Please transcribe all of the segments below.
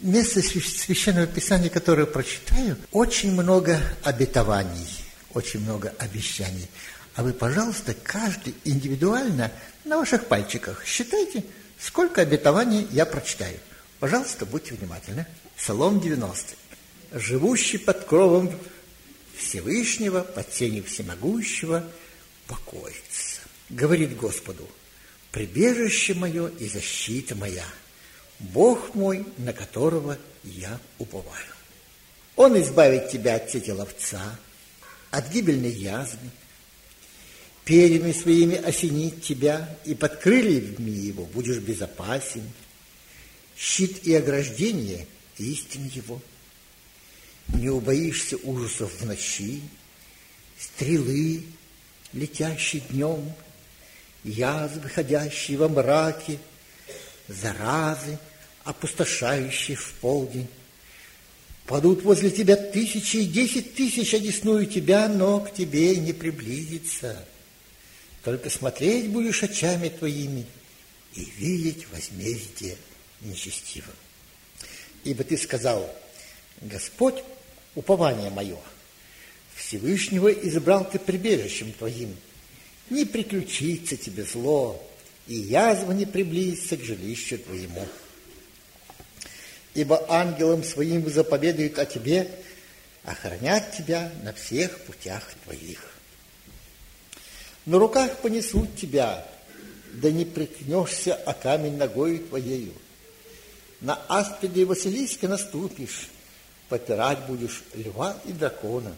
место Священного Писания, которое прочитаю, очень много обетований, очень много обещаний. А вы, пожалуйста, каждый индивидуально на ваших пальчиках считайте, сколько обетований я прочитаю. Пожалуйста, будьте внимательны. Псалом 90. «Живущий под кровом Всевышнего, под тенью Всемогущего, покоится. Говорит Господу: прибежище мое и защита моя, Бог мой, на которого я уповаю. Он избавит тебя от сети ловца, от гибельной язвы, перьями своими осенит тебя, и под крыльями его будешь безопасен. Щит и ограждение – истин его. Не убоишься ужасов в ночи, стрелы, летящие днем, язвы, ходящие во мраке, заразы, опустошающие в полдень. Падут возле тебя 1000 и 10 000 одесную тебя, но к тебе не приблизится. Только смотреть будешь очами твоими и видеть возмездие нечестивым. Ибо ты сказал: Господь, упование мое, Всевышнего избрал ты прибежищем твоим. Не приключится тебе зло, и язва не приблизится к жилищу твоему. Ибо ангелам своим заповедуют о тебе, охранять тебя на всех путях твоих. На руках понесут тебя, да не прикнешься о камень ногою твоею. На аспида и Василиска наступишь, попирать будешь льва и дракона.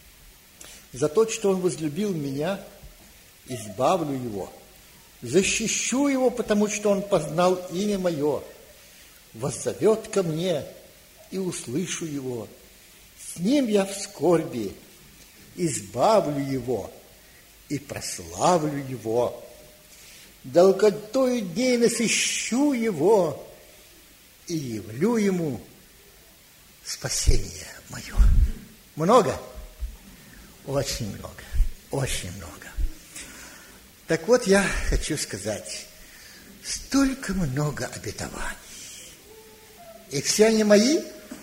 За то, что он возлюбил меня, избавлю его, защищу его, потому что он познал имя мое. Воззовет ко мне, и услышу его. С ним я в скорби, избавлю его и прославлю его. Долготою дней насыщу его и явлю ему спасение мое. Много? Очень много, очень много. Так вот, я хочу сказать, столько много обетований. И все они мои?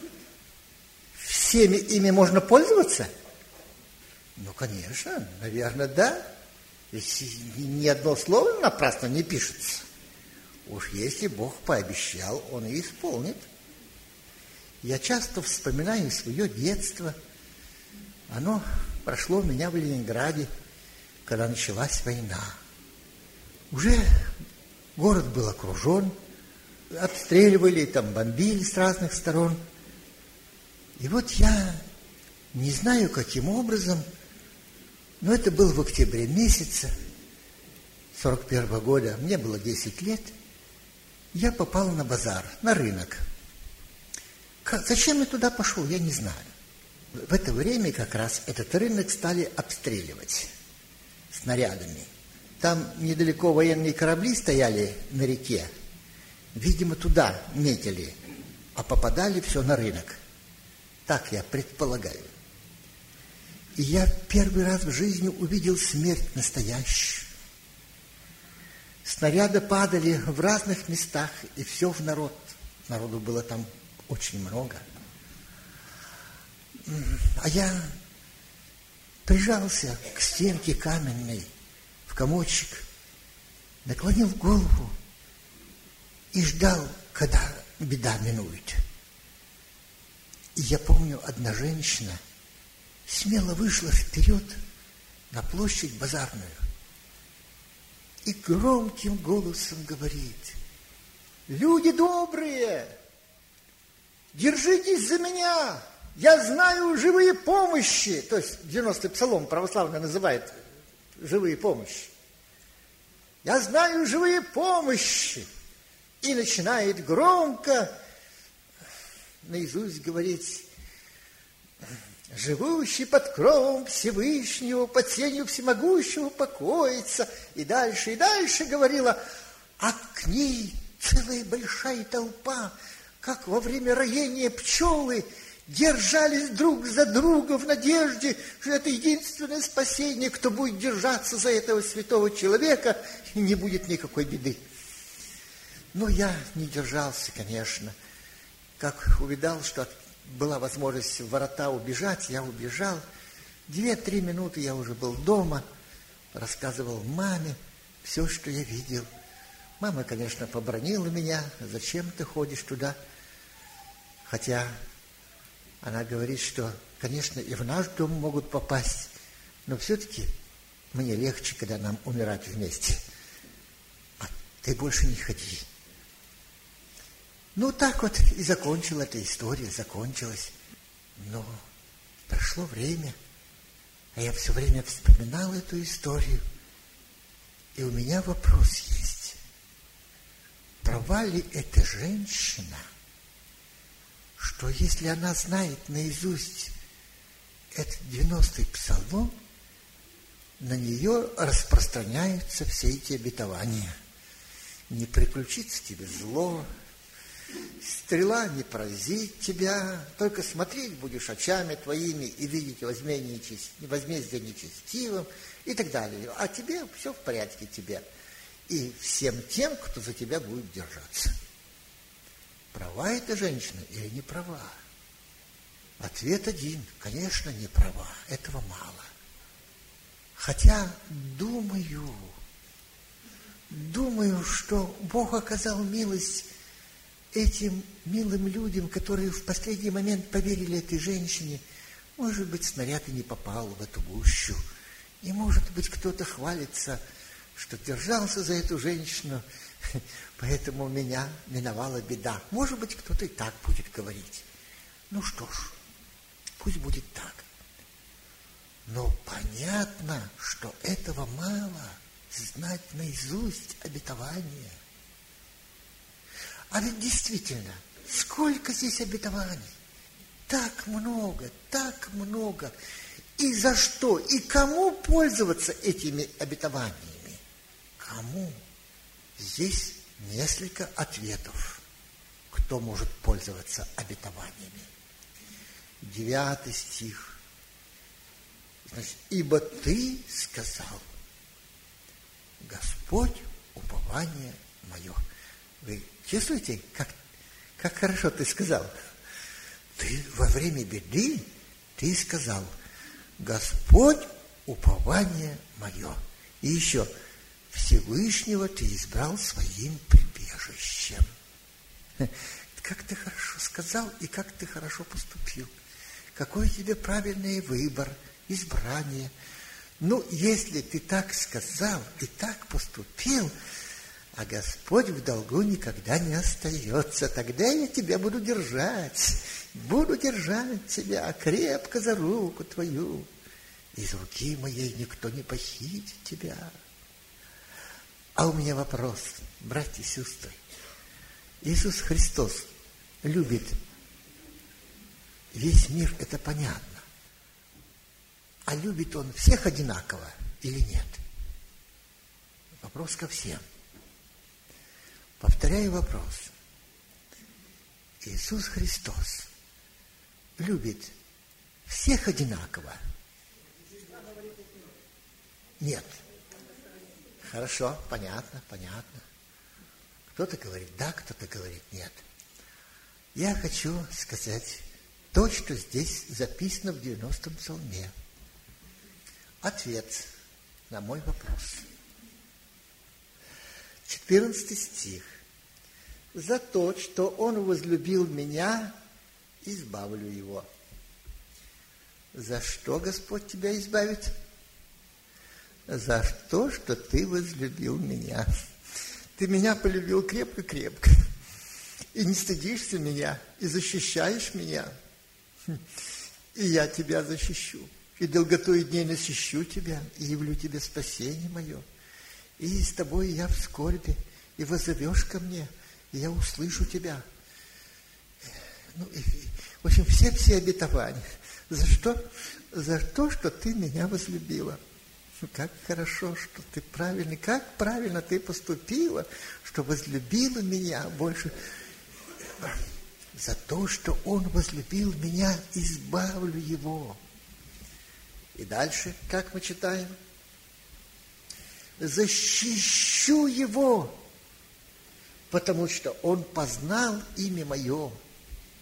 Всеми ими можно пользоваться? Ну, конечно, наверное, да. Ведь ни одно слово напрасно не пишется. Уж если Бог пообещал, Он и исполнит. Я часто вспоминаю свое детство. Оно прошло у меня в Ленинграде, когда началась война. Уже город был окружен, обстреливали, там бомбили с разных сторон. И вот я не знаю, каким образом, но это было в октябре месяце 41 года, мне было 10 лет, я попал на базар, на рынок. Зачем я туда пошел, я не знаю. В это время как раз этот рынок стали обстреливать снарядами. Там недалеко военные корабли стояли на реке. Видимо, туда метили, а попадали все на рынок. Так я предполагаю. И я первый раз в жизни увидел смерть настоящую. Снаряды падали в разных местах, и все в народ. Народу было там очень много. А я прижался к стенке каменной, в комочек, наклонил голову и ждал, когда беда минует. И я помню, одна женщина смело вышла вперед на площадь базарную и громким голосом говорит: люди добрые, держитесь за меня, я знаю живые помощи. То есть 90-й псалом православный называет живые помощи. Я знаю живые помощи. И начинает громко наизусть говорить: живущий под кровом Всевышнего, под сенью Всемогущего покоится. И дальше говорила, а к ней целая большая толпа, как во время роения пчелы, держались друг за друга в надежде, что это единственное спасение, кто будет держаться за этого святого человека, и не будет никакой беды. Но я не держался, конечно. как увидал, что была возможность в ворота убежать, я убежал. 2-3 минуты я уже был дома, рассказывал маме все, что я видел. Мама, конечно, побранила меня, зачем ты ходишь туда? Хотя она говорит, что, конечно, и в наш дом могут попасть, но все-таки мне легче, когда нам умирать вместе. А ты больше не ходи. Ну, так вот и закончилась эта история, закончилась. Но прошло время, а я все время вспоминал эту историю. И у меня вопрос есть. Права ли эта женщина, что если она знает наизусть этот 90-й псалом, на нее распространяются все эти обетования. Не приключится тебе зло, стрела не поразит тебя, только смотреть будешь очами твоими и видеть возмездие нечестивым и так далее. А тебе все в порядке тебе. И всем тем, кто за тебя будет держаться. Права эта женщина или не права? Ответ один. Конечно, не права. Этого мало. Хотя думаю, что Бог оказал милость этим милым людям, которые в последний момент поверили этой женщине. Может быть, снаряд и не попал в эту гущу. И, может быть, кто-то хвалится, что держался за эту женщину, поэтому меня миновала беда. Может быть, кто-то и так будет говорить. Ну что ж, пусть будет так. Но понятно, что этого мало, знать наизусть обетование. А ведь действительно, сколько здесь обетований? Так много, так много. И за что? И кому пользоваться этими обетованиями? Кому? Здесь несколько ответов, кто может пользоваться обетованиями. 9 стих. Значит, ибо ты сказал, Господь, упование мое. Вы чувствуете, как хорошо ты сказал? Ты во время беды, ты сказал, Господь, упование мое. И еще, Всевышнего ты избрал своим прибежищем. Как ты хорошо сказал и как ты хорошо поступил. Какой у тебя правильный выбор, избрание. Ну, если ты так сказал и так поступил, а Господь в долгу никогда не остается, тогда я тебя буду держать тебя крепко за руку твою. Из руки моей никто не похитит тебя. А у меня вопрос, братья и сестры. Иисус Христос любит весь мир, это понятно. А любит Он всех одинаково или нет? Вопрос ко всем. Повторяю вопрос. Иисус Христос любит всех одинаково? Нет. Хорошо, понятно. Кто-то говорит да, кто-то говорит нет. Я хочу сказать то, что здесь записано в 90-м псалме. Ответ на мой вопрос. 14 стих. За то, что Он возлюбил меня, избавлю его. За что Господь тебя избавит? За то, что ты возлюбил меня. Ты меня полюбил крепко-крепко. И не стыдишься меня, и защищаешь меня. И я тебя защищу. И долготой дней насыщу тебя, и явлю тебе спасение мое. И с тобой я в скорби, и воззовешь ко мне, и я услышу тебя. Ну, в общем, все обетования. За что? За то, что ты меня возлюбила. Как хорошо, что ты правильный, как правильно ты поступила, что возлюбила меня больше. За то, что Он возлюбил меня, избавлю его. И дальше, как мы читаем? Защищу его, потому что Он познал имя мое.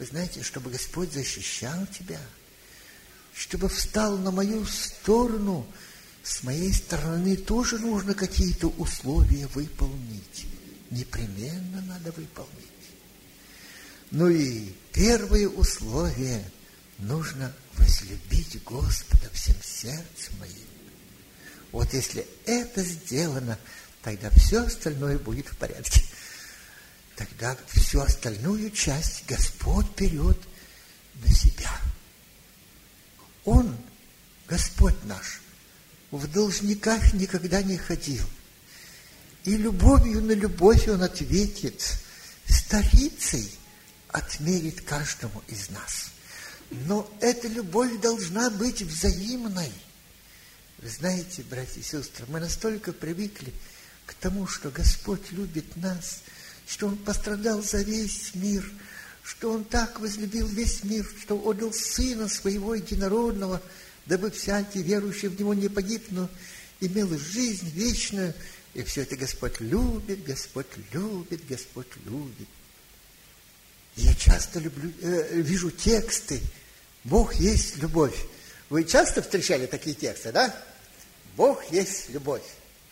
Вы знаете, чтобы Господь защищал тебя, чтобы встал на мою сторону, с моей стороны тоже нужно какие-то условия выполнить. Непременно надо выполнить. Ну и первое условие – нужно возлюбить Господа всем сердцем моим. Вот если это сделано, тогда все остальное будет в порядке. Тогда всю остальную часть Господь берет на себя. Он, Господь наш, в должниках никогда не ходил. И любовью на любовь Он ответит, старицей отмерит каждому из нас. Но эта любовь должна быть взаимной. Вы знаете, братья и сестры, мы настолько привыкли к тому, что Господь любит нас, что Он пострадал за весь мир, что Он так возлюбил весь мир, что отдал Сына Своего Единородного, дабы всякий верующий в Него не погиб, но имел жизнь вечную. И все это Господь любит, Господь любит, Господь любит. Я часто вижу тексты «Бог есть любовь». Вы часто встречали такие тексты, да? «Бог есть любовь».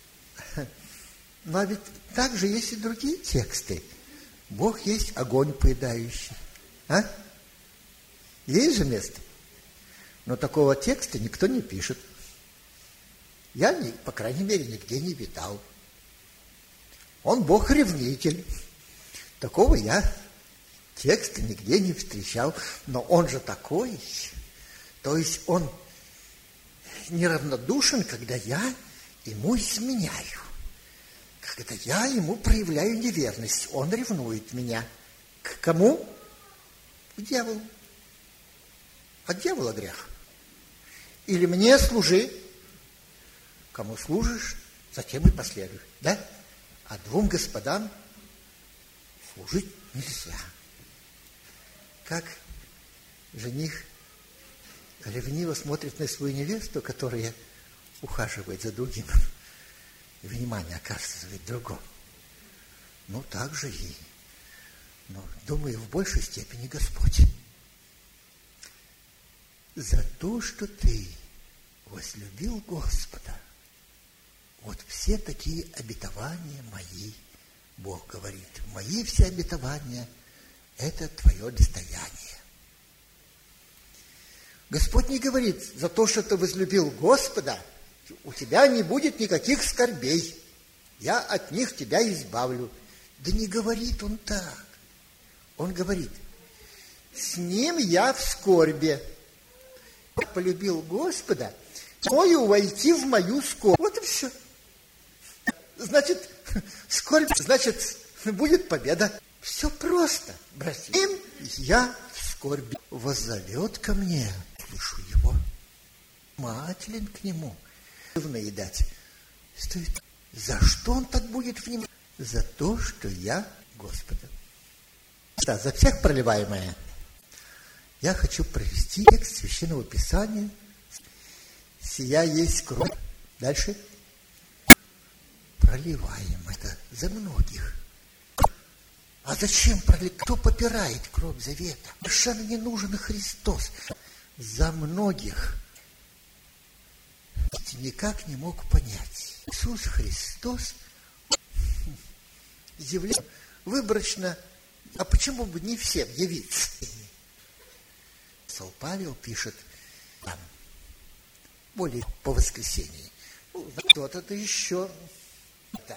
Но ведь также есть и другие тексты. «Бог есть огонь поедающий». А? Есть же место? Но такого текста никто не пишет. Я, по крайней мере, нигде не видал. Он Бог-ревнитель. Такого я текста нигде не встречал. Но он же такой. То есть он неравнодушен, когда я ему изменяю. Когда я ему проявляю неверность. Он ревнует меня. К кому? К дьяволу. От дьявола грех. Или мне служи. Кому служишь, затем и последуй. Да? А двум господам служить нельзя. Как жених ревниво смотрит на свою невесту, которая ухаживает за другим, внимание оказывает другому. Ну, так же и, думаю, в большей степени Господь. За то, что ты возлюбил Господа, вот все такие обетования мои, Бог говорит, мои все обетования – это твое достояние. Господь не говорит, за то, что ты возлюбил Господа, у тебя не будет никаких скорбей, я от них тебя избавлю. Да не говорит Он так. Он говорит, с Ним я в скорби. Я полюбил Господа, мою войти в мою скорбь. Вот и все. Значит, скорбь, значит, будет победа. Все просто, братья. Им я в скорби. Воззовет ко мне, слышу его. Внимателен к нему. Наедать. Стоит. За что он так будет внимателен? За то, что я Господа. Да, за всех проливаемое. Я хочу провести текст Священного Писания. Сия есть кровь. Дальше. Проливаем это за многих. А зачем проливать? Кто попирает кровь завета? Совершенно не нужен Христос. За многих. Никак не мог понять. Иисус Христос является выборочно, а почему бы не всем явиться? Павел пишет там, более по воскресении. Кто-то еще. Да.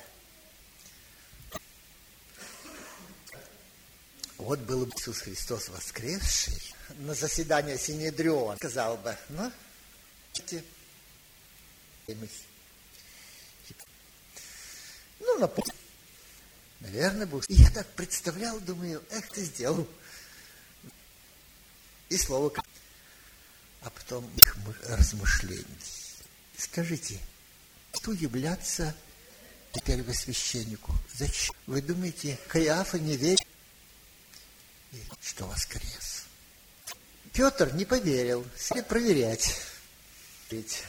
Вот был бы Иисус Христос воскресший на заседание Синедриона, сказал бы, наверное, был. И я так представлял, думаю, ты сделал. И слово. А потом их размышлений. Скажите, что являться первосвященнику? Зачем? Вы думаете, Каиафа не верит, что воскрес? Петр не поверил, стали проверять. Ведь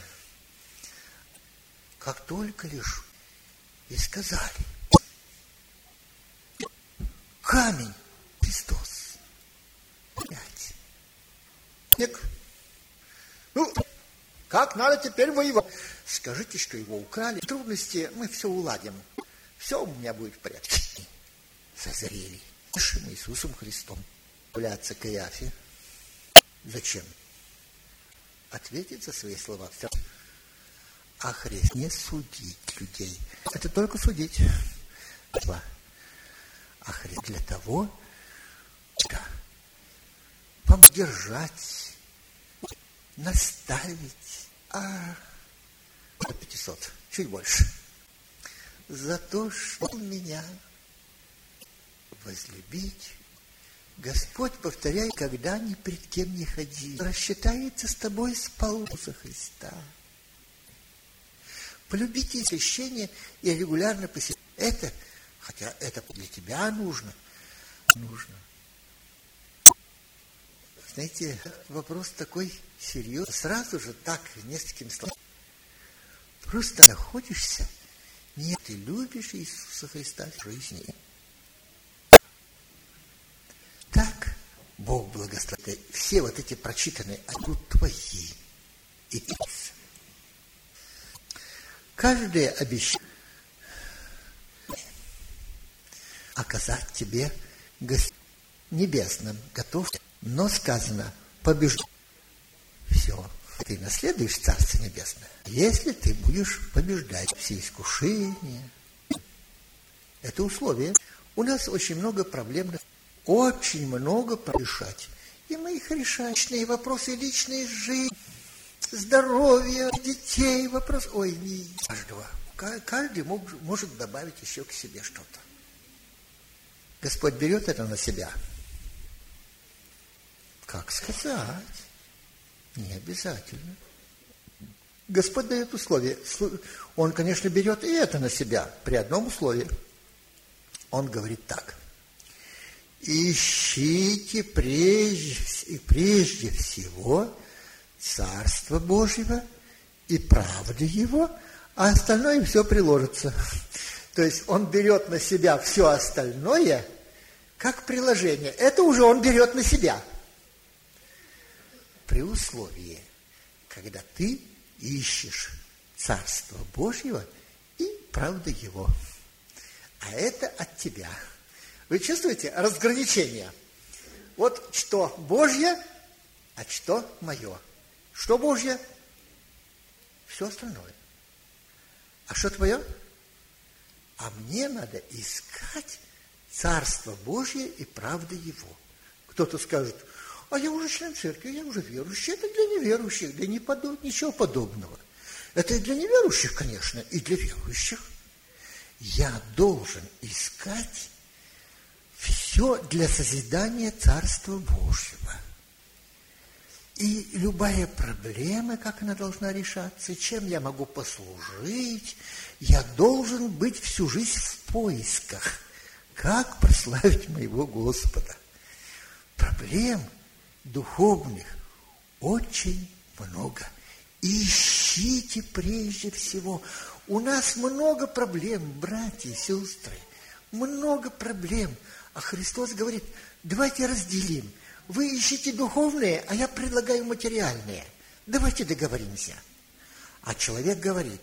как только лишь и сказали, камень Христос. Как надо теперь воевать? Скажите, что его украли. Трудности мы все уладим. Все у меня будет в порядке. Созрели. Нашим Иисусом Христом. Являться к Иафе. Зачем? Ответить за свои слова. Все. А Христ не судить людей. Это только судить. А Христ для того, чтобы поддержать, наставить. 500, чуть больше. За то, что меня возлюбить. Господь, повторяй, когда ни пред кем не ходи, рассчитается с тобой сполуса Христа. Полюбите священие и регулярно посещайте. Это, хотя это для тебя нужно. Знаете, вопрос такой серьезный. Сразу же так, несколькими словами. Просто находишься, нет, ты любишь Иисуса Христа в жизни. Так Бог благословит. Все вот эти прочитанные будут твои. И каждое обещание оказать тебе небесным готов, но сказано, побеждай. Все, ты наследуешь Царство Небесное, если ты будешь побеждать все искушения. Это условие. У нас очень много проблем. Очень много решать. И мы их решаем. Личные вопросы, личной жизни, здоровья, детей, вопрос. Ой, не каждого. Каждый может добавить еще к себе что-то. Господь берет это на себя. Как сказать? Не обязательно. Господь дает условия. Он, конечно, берет и это на себя при одном условии. Он говорит так. Ищите прежде всего Царство Божьего и правды Его, а остальное все приложится. То есть он берет на себя все остальное, как приложение. Это уже он берет на себя. При условии, когда ты ищешь Царство Божьего и правды Его. А это от тебя. Вы чувствуете разграничение? Вот что Божье, а что мое. Что Божье? Все остальное. А что твое? А мне надо искать Царство Божье и правды Его. Кто-то скажет, а я уже член церкви, я уже верующий. Это для неверующих, для ничего подобного. Это и для неверующих, конечно, и для верующих. Я должен искать все для созидания Царства Божьего. И любая проблема, как она должна решаться, чем я могу послужить, я должен быть всю жизнь в поисках, как прославить моего Господа. Проблем духовных очень много. Ищите прежде всего. У нас много проблем, братья и сестры, много проблем. А Христос говорит, давайте разделим. Вы ищите духовные, а я предлагаю материальные. Давайте договоримся. А человек говорит,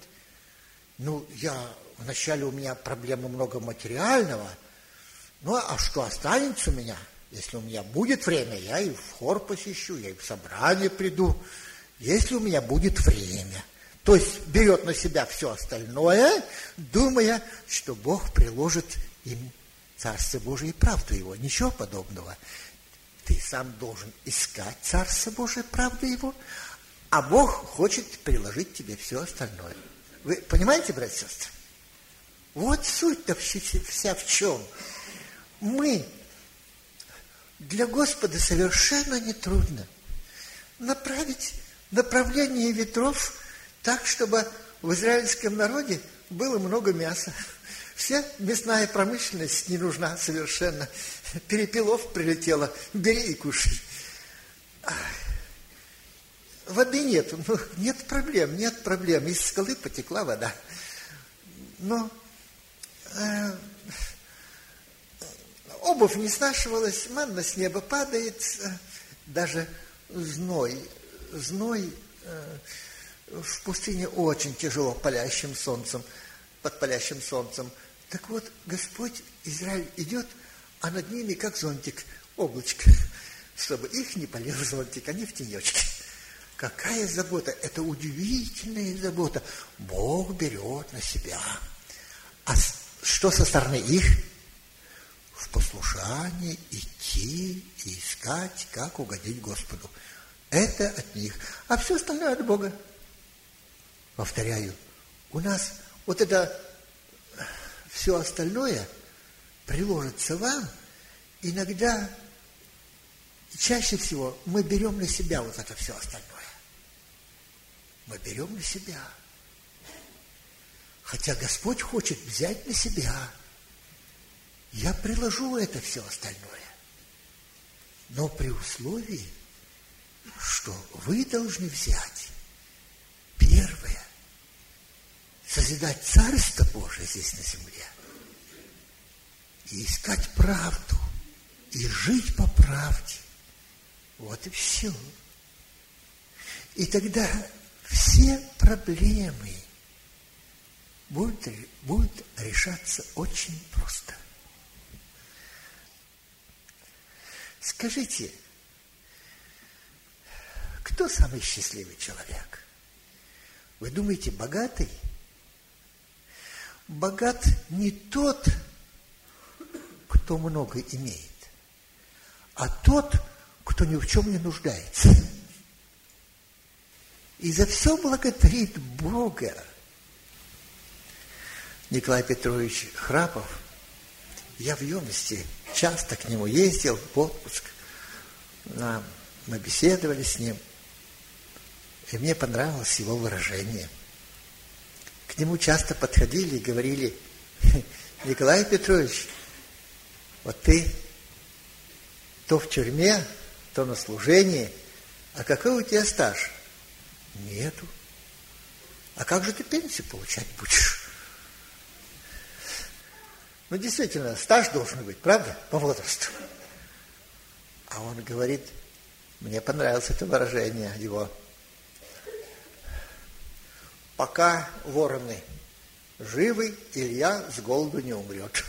вначале у меня проблемы много материального, а что останется у меня? Если у меня будет время, я и в хор посещу, я и в собрание приду. Если у меня будет время. То есть берет на себя все остальное, думая, что Бог приложит им Царство Божие и правду Его. Ничего подобного. Ты сам должен искать Царство Божие, правду Его, а Бог хочет приложить тебе все остальное. Вы понимаете, братья и сестры? Вот суть-то вся в чем. Для Господа совершенно нетрудно направить направление ветров так, чтобы в израильском народе было много мяса. Вся мясная промышленность не нужна совершенно. Перепелов прилетело, бери и кушай. Воды нет, нет проблем. Из скалы потекла вода. Но обувь не снашивалась, манна с неба падает, даже зной в пустыне очень тяжело под палящим солнцем. Так вот, Господь, Израиль идет, а над ними, как зонтик, облачко, чтобы их не полил зонтик, они в тенечке. Какая забота! Это удивительная забота. Бог берет на себя. А что со стороны их? В послушании идти и искать, как угодить Господу. Это от них. А все остальное от Бога. Повторяю, у нас вот это все остальное приложится вам. Иногда, чаще всего, мы берем на себя вот это все остальное. Мы берем на себя. Хотя Господь хочет взять на себя. Я приложу это все остальное. Но при условии, что вы должны взять первое, созидать Царство Божие здесь на земле, и искать правду, и жить по правде. Вот и все. И тогда все проблемы будут решаться очень просто. Скажите, кто самый счастливый человек? Вы думаете, богатый? Богат не тот, кто много имеет, а тот, кто ни в чем не нуждается. И за все благодарит Бога. Николай Петрович Храпов, я в юности часто к нему ездил в отпуск, мы беседовали с ним, и мне понравилось его выражение. К нему часто подходили и говорили: Николай Петрович, вот ты то в тюрьме, то на служении, а какой у тебя стаж? Нету. А как же ты пенсию получать будешь? Ну, действительно, стаж должен быть, правда, по возрасту. А он говорит, мне понравилось это выражение его: пока вороны живы, Илья с голоду не умрет.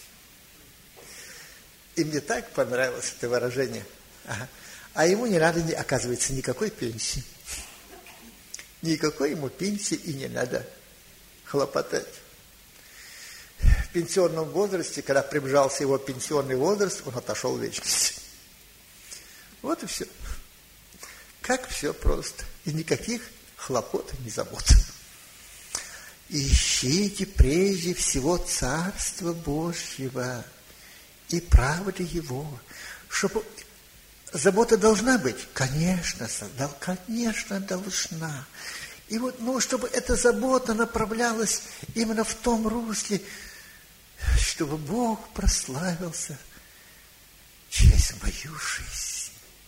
И мне так понравилось это выражение. Ага. А ему не надо, оказывается, никакой пенсии. Никакой ему пенсии и не надо хлопотать. В пенсионном возрасте, когда приближался его пенсионный возраст, он отошел в вечность. Вот и все. Как все просто. И никаких хлопот и забот. Ищите прежде всего Царства Божьего и правды Его. Чтобы забота должна быть? Конечно, должна. И вот, чтобы эта забота направлялась именно в том русле, чтобы Бог прославился через мою жизнь.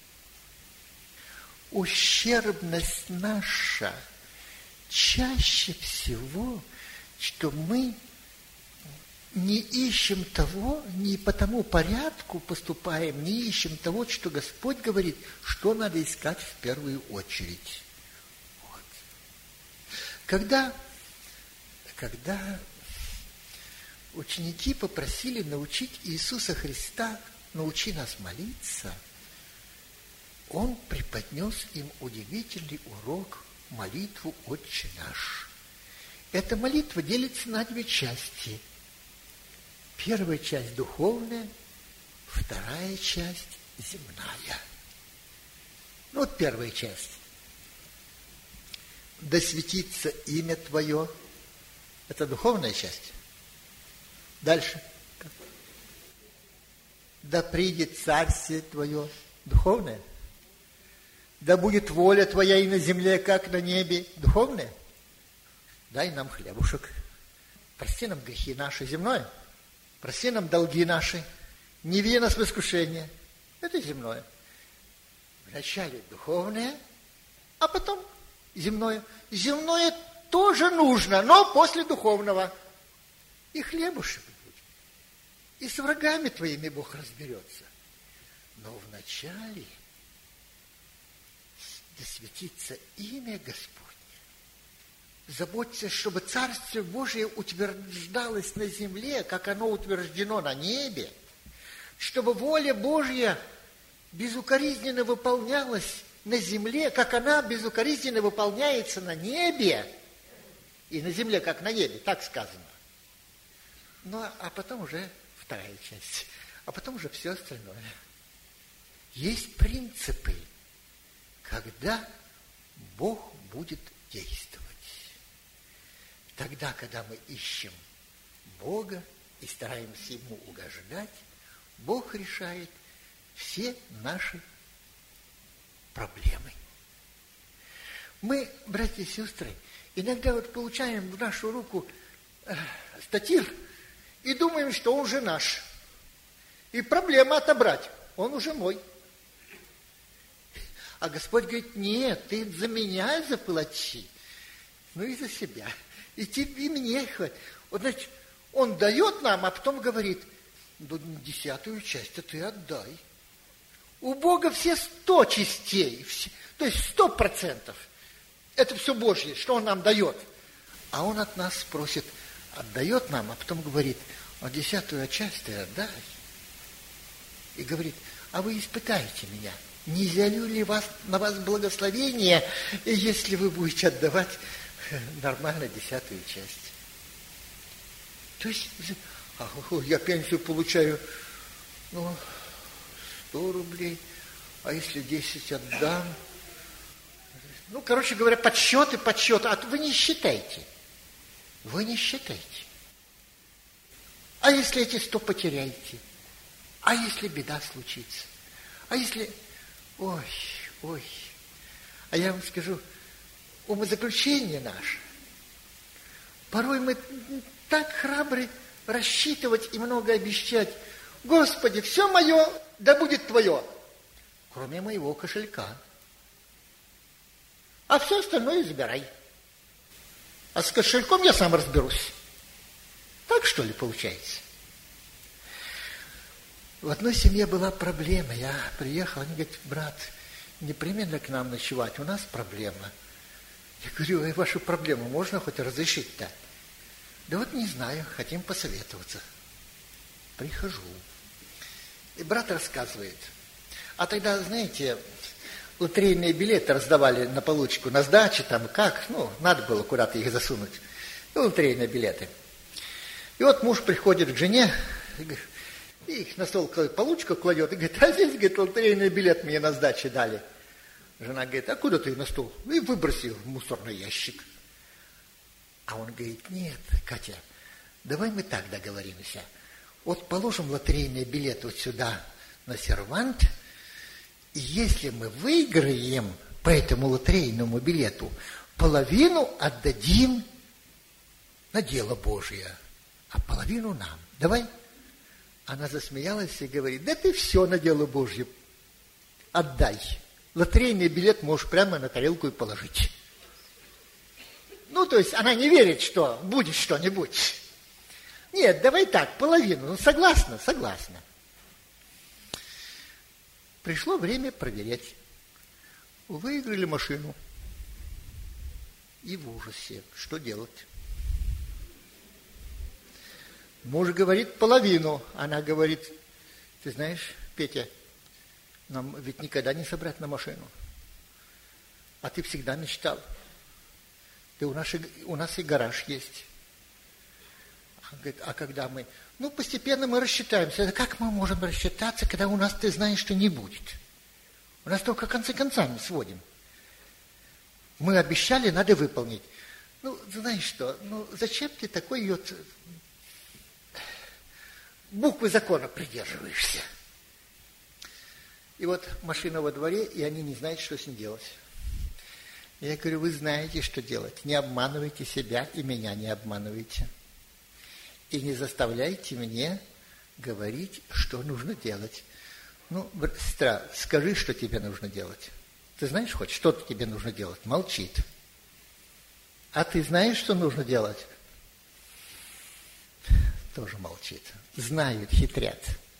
Ущербность наша чаще всего, что мы не ищем того, не по тому порядку поступаем, не ищем того, что Господь говорит, что надо искать в первую очередь. Вот. Когда ученики попросили научить Иисуса Христа, научи нас молиться, Он преподнес им удивительный урок, молитву «Отче наш». Эта молитва делится на две части. Первая часть духовная, вторая часть земная. Вот первая часть. Да светится имя Твое. Это духовная часть. Дальше. Да придет Царствие Твое. Духовное. Да будет воля Твоя и на земле, как на небе. Духовное. Дай нам хлебушек. Прости нам грехи наши. Земное. Прости нам долги наши, не веди нас в искушение. Это земное. Вначале духовное, а потом земное. Земное тоже нужно, но после духовного. И хлебушек будет. И с врагами твоими Бог разберется. Но вначале да светится имя Господне. заботься, чтобы Царствие Божие утверждалось на земле, как оно утверждено на небе, чтобы воля Божья безукоризненно выполнялась на земле, как она безукоризненно выполняется на небе, и на земле, как на небе, так сказано. Ну, а потом уже вторая часть, а потом уже все остальное. Есть принципы, когда Бог будет действовать. Тогда, когда мы ищем Бога и стараемся Ему угождать, Бог решает все наши проблемы. Мы, братья и сестры, иногда вот получаем в нашу руку статир и думаем, что он же наш. И проблема отобрать, он уже мой. А Господь говорит, нет, ты за меня заплати, ну и за себя. И тебе, и мне хватит. Вот, значит, Он дает нам, а потом говорит, ну, 10-ю часть ты отдай. У Бога все 100 частей, все, то есть 100%. Это все Божье, что Он нам дает. А Он от нас просит, отдает нам, а потом говорит, а 10-ю часть ты отдай. И говорит, а вы испытаете меня. Не изолю ли на вас благословение, если вы будете отдавать нормально 10-ю часть? То есть, я пенсию получаю, 100 рублей, а если 10 отдам? Короче говоря, подсчеты, а вы не считайте. Вы не считайте. А если эти 100 потеряете? А если беда случится? А если... Ой, а я вам скажу, умозаключение наше. Порой мы так храбры рассчитывать и много обещать. Господи, все мое, да будет Твое, кроме моего кошелька. А все остальное забирай. А с кошельком я сам разберусь. Так, что ли, получается? В одной семье была проблема. Я приехал, они говорят, брат, непременно к нам ночевать, у нас проблема. Я говорю, вашу проблему можно хоть разрешить-то? Да вот не знаю, хотим посоветоваться. Прихожу. И брат рассказывает. А тогда, знаете, лотерейные билеты раздавали на получку, на сдаче там, как, надо было куда-то их засунуть. И лотерейные билеты. И вот муж приходит к жене, и их на стол получку кладет, и говорит, а здесь, говорит, лотерейный билет мне на сдаче дали. Жена говорит, а куда ты на стол? И выбросил в мусорный ящик. А он говорит, нет, Катя, давай мы так договоримся. Вот положим лотерейный билет вот сюда на сервант, и если мы выиграем по этому лотерейному билету, половину отдадим на дело Божие, а половину нам. Давай. Она засмеялась и говорит, да ты все на дело Божье отдай. Лотерейный билет можешь прямо на тарелку и положить. То есть она не верит, что будет что-нибудь. Нет, давай так, половину. Согласна? Согласна. Пришло время проверять. Выиграли машину. И в ужасе. Что делать? Муж говорит половину. Она говорит, ты знаешь, Петя, нам ведь никогда не собрать на машину. А ты всегда мечтал. У нас и гараж есть. Он говорит, а когда мы... постепенно мы рассчитаемся. Как мы можем рассчитаться, когда у нас, ты знаешь, что не будет? У нас только концы концами сводим. Мы обещали, надо выполнить. Знаешь что, зачем ты такой вот... буквы закона придерживаешься? И вот машина во дворе, и они не знают, что с ней делать. Я говорю, вы знаете, что делать. Не обманывайте себя, и меня не обманывайте. И не заставляйте мне говорить, что нужно делать. Сестра, скажи, что тебе нужно делать. Ты знаешь хоть, что тебе нужно делать? Молчит. А ты знаешь, что нужно делать? Тоже молчит. Знают, хитрят.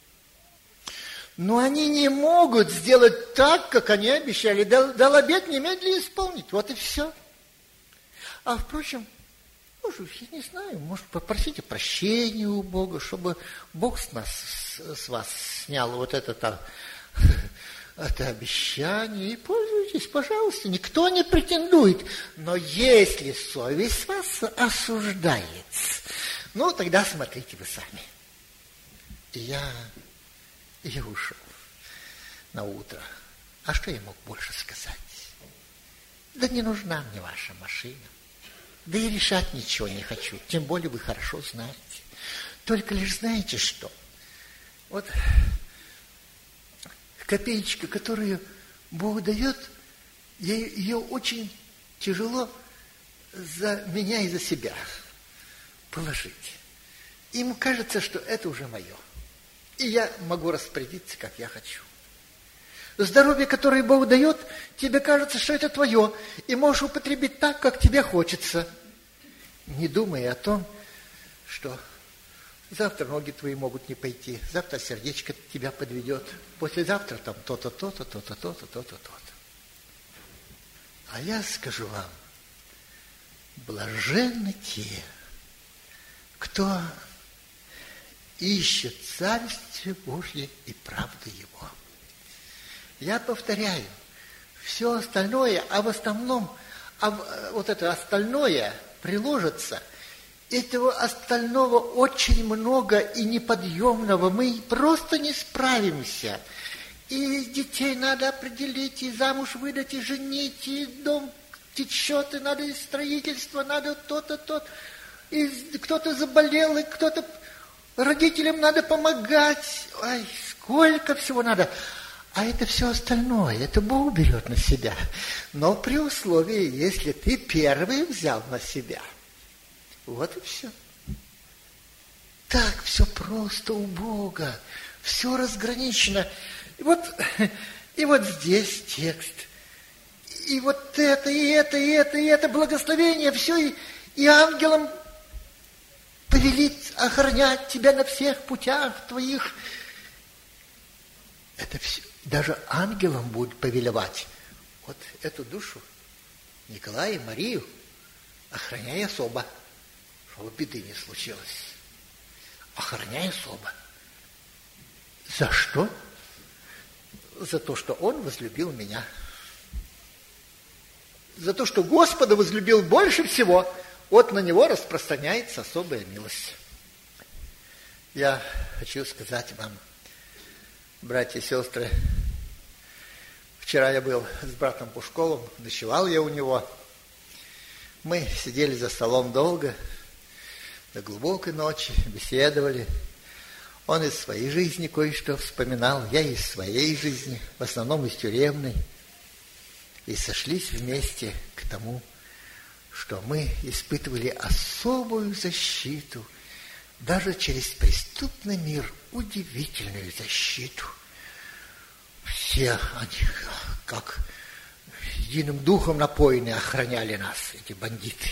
Но они не могут сделать так, как они обещали. Дал обет немедленно исполнить. Вот и все. А впрочем, может, я не знаю, может, попросите прощения у Бога, чтобы Бог с вас снял вот это обещание, и пользуйтесь, пожалуйста, никто не претендует. Но если совесть вас осуждает, ну, тогда смотрите вы сами. И я ушел на утро. А что я мог больше сказать? Да не нужна мне ваша машина. Да и решать ничего не хочу, тем более вы хорошо знаете. Только лишь знаете что? Вот копеечка, которую Бог дает, ее очень тяжело за меня и за себя положить. Ему кажется, что это уже мое. И я могу распорядиться, как я хочу. Здоровье, которое Бог дает, тебе кажется, что это твое, и можешь употребить так, как тебе хочется, не думая о том, что завтра ноги твои могут не пойти, завтра сердечко тебя подведет, послезавтра там то-то, то-то, то-то, то-то, то-то, то-то. А я скажу вам, блаженны те, кто ищет Царствие Божье и правды Его. Я повторяю, все остальное, а в основном, вот это остальное приложится, этого остального очень много и неподъемного, мы просто не справимся. И детей надо определить, и замуж выдать, и женить, и дом течет, и надо и строительство, надо то-то, то-то, и кто-то заболел, и кто-то, родителям надо помогать, ай, сколько всего надо. А это все остальное, это Бог берет на себя. Но при условии, если ты первый взял на себя. Вот и все. Так все просто у Бога. Все разграничено. И вот здесь текст. И вот это, и это, и это, и это благословение. Все, и ангелам повелит охранять тебя на всех путях твоих. Это все. Даже ангелам будет повелевать. Вот эту душу, Николая и Марию, охраняй особо, чтобы беды не случилось. Охраняй особо. За что? За то, что он возлюбил меня. За то, что Господа возлюбил больше всего, вот на него распространяется особая милость. Я хочу сказать вам, братья и сестры, вчера я был с братом Пушковым, ночевал я у него. Мы сидели за столом долго, до глубокой ночи, беседовали. Он из своей жизни кое-что вспоминал, я из своей жизни, в основном из тюремной. И сошлись вместе к тому, что мы испытывали особую защиту, даже через преступный мир, удивительную защиту. Все они, как единым духом напоенные, охраняли нас, эти бандиты.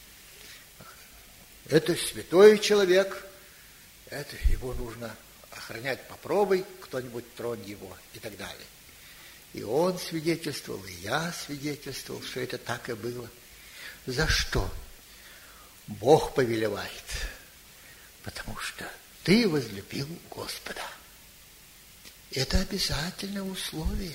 Это святой человек, это его нужно охранять, попробуй, кто-нибудь тронь его и так далее. И он свидетельствовал, и я свидетельствовал, что это так и было. За что? Бог повелевает. Потому что ты возлюбил Господа. Это обязательное условие.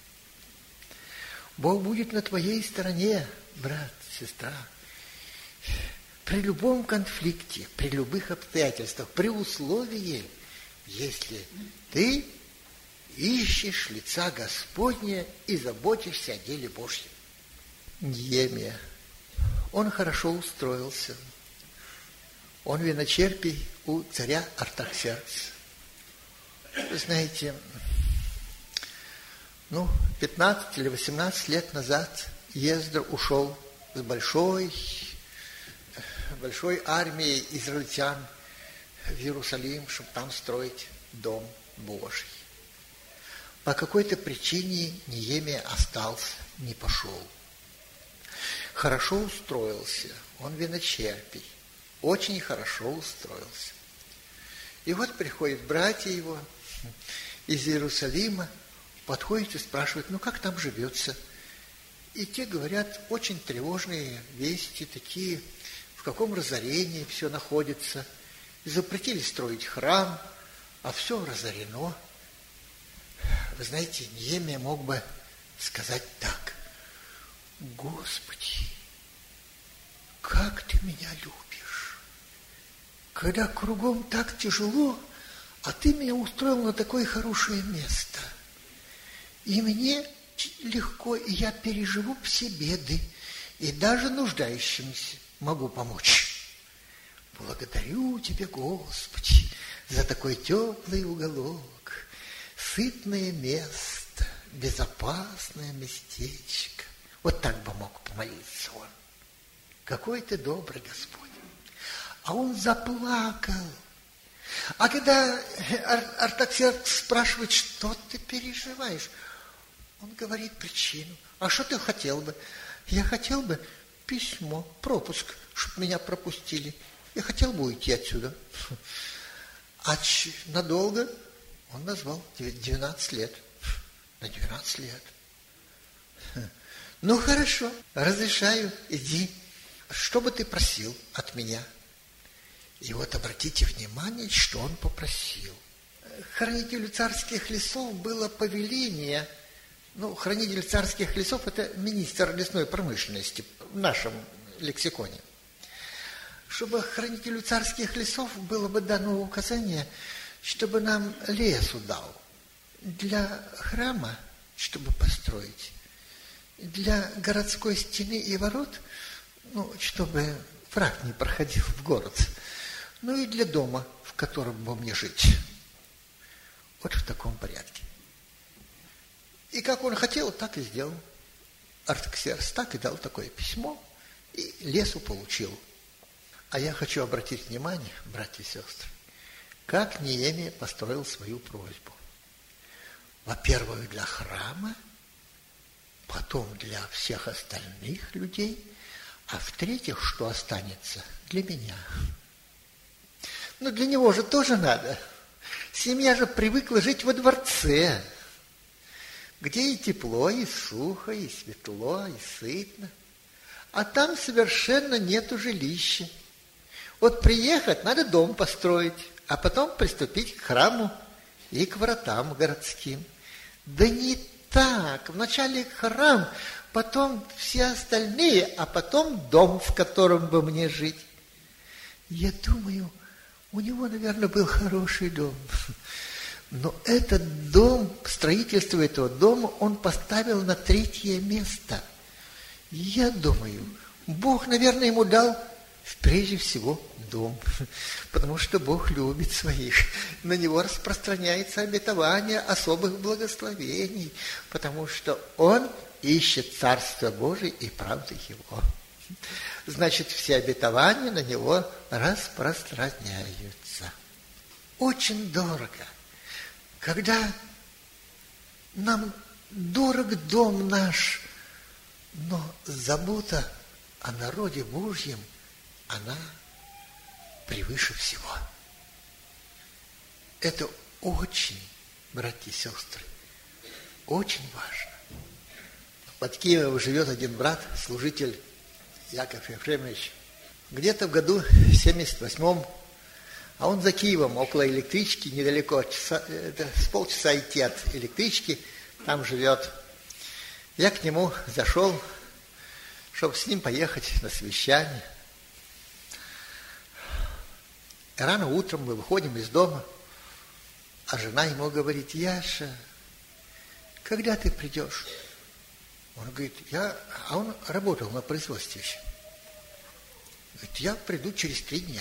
Бог будет на твоей стороне, брат, сестра. При любом конфликте, при любых обстоятельствах, при условии, если ты ищешь лица Господня и заботишься о деле Божьем. Неемия, он хорошо устроился. Он виночерпий у царя Артахсеркса. Вы знаете, 15 или 18 лет назад Ездр ушел с большой армией израильтян в Иерусалим, чтобы там строить Дом Божий. По какой-то причине Неемия остался, не пошел. Хорошо устроился, он виночерпий. Очень хорошо устроился. И вот приходят братья его из Иерусалима, подходят и спрашивают, как там живется? И те говорят очень тревожные вести, такие, в каком разорении все находится. Запретили строить храм, а все разорено. Вы знаете, Неемия мог бы сказать так: Господи, как ты меня любишь, когда кругом так тяжело, а ты меня устроил на такое хорошее место. И мне легко, и я переживу все беды, и даже нуждающимся могу помочь. Благодарю Тебя, Господи, за такой теплый уголок, сытное место, безопасное местечко. Вот так бы мог помолиться он. Какой ты добрый Господь. А он заплакал. А когда Артаксеркс спрашивает, что ты переживаешь, он говорит причину. А что ты хотел бы? Я хотел бы письмо, пропуск, чтобы меня пропустили. Я хотел бы уйти отсюда. А надолго? Он назвал 12 лет. На 12 лет. Ну, хорошо, разрешаю, иди. Что бы ты просил от меня? И вот обратите внимание, что он попросил. Хранителю царских лесов было повеление. Хранитель царских лесов – это министр лесной промышленности в нашем лексиконе. Чтобы хранителю царских лесов было бы дано указание, чтобы нам лесу дал для храма, чтобы построить, для городской стены и ворот, чтобы враг не проходил в город, и для дома, в котором бы мне жить. Вот в таком порядке. И как он хотел, так и сделал. Артаксеркс так и дал такое письмо, и лесу получил. А я хочу обратить внимание, братья и сестры, как Неемия построил свою просьбу. Во-первых, для храма, потом для всех остальных людей, а в-третьих, что останется для меня. Для него же тоже надо. Семья же привыкла жить во дворце, где и тепло, и сухо, и светло, и сытно. А там совершенно нету жилища. Вот приехать, надо дом построить, а потом приступить к храму и к вратам городским. Да не так. Вначале храм, потом все остальные, а потом дом, в котором бы мне жить. Я думаю, у него, наверное, был хороший дом. Но этот дом, строительство этого дома он поставил на 3-е место. Я думаю, Бог, наверное, ему дал прежде всего дом, потому что Бог любит своих. На него распространяется обетование особых благословений, потому что он ищет Царство Божие и правды Его. Значит, все обетования на него распространяются. Очень дорого. Когда нам дорог дом наш, но забота о народе Божьем, она превыше всего. Это очень, братья и сестры, очень важно. Под Киевом живет один брат, служитель Яков Ефремович. Где-то в году 78-м, а он за Киевом, около электрички, недалеко, с полчаса идти от электрички, там живет. Я к нему зашел, чтобы с ним поехать на совещание. И рано утром мы выходим из дома, а жена ему говорит: Яша, когда ты придешь? Он говорит: а он работал на производстве еще. Говорит: я приду через 3 дня.